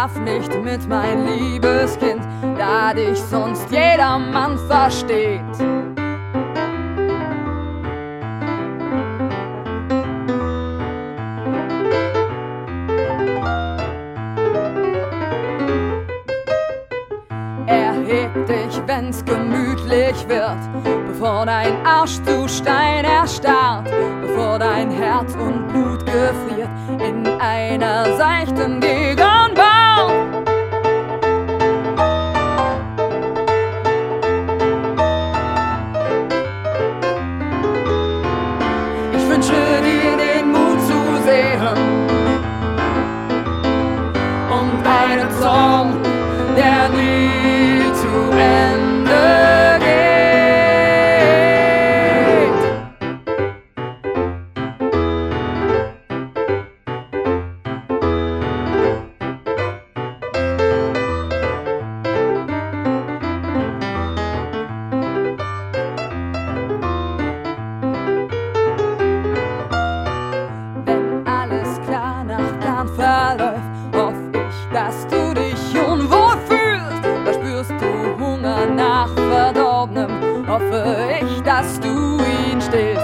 schlaf nicht mit, mein liebes Kind, da dich sonst jedermann versteht. Erheb dich, wenn's gemütlich wird, bevor dein Arsch zu Stein erstarrt, bevor dein Herz und Blut gefriert in einer seichten Gegenwart. Ich wünsche dir den Mut zu sehen und einen Song, der nie zu Ende geht. Wenn alles klar nach Plan verläuft, hoff ich, dass du dich unwohl fühlst. Da spürst du Hunger nach Verdorbenem, hoffe ich, dass du ihn stillst.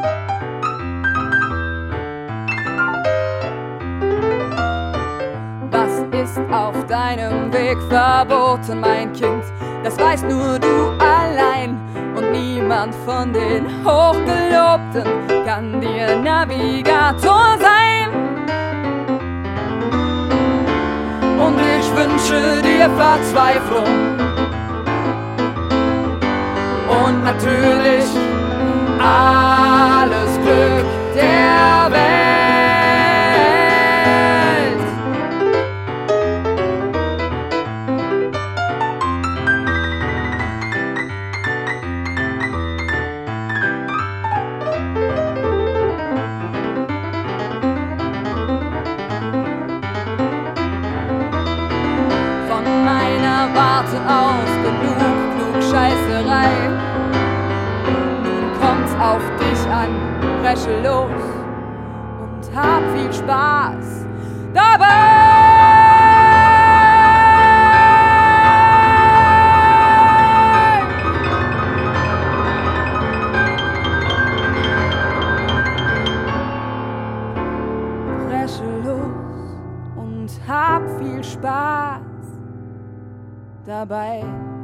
Was ist auf deinem Weg verboten, mein Kind? Das weißt nur du allein und niemand von den Hochgelobten kann dir Navigator sein. Und ich wünsche dir Verzweiflung und natürlich alles Glück der Welt. Von meiner Warte aus genug Klugscheißerei. Nun kommt's auf dich an, presche los und hab viel Spaß dabei. Presche los und hab viel Spaß dabei.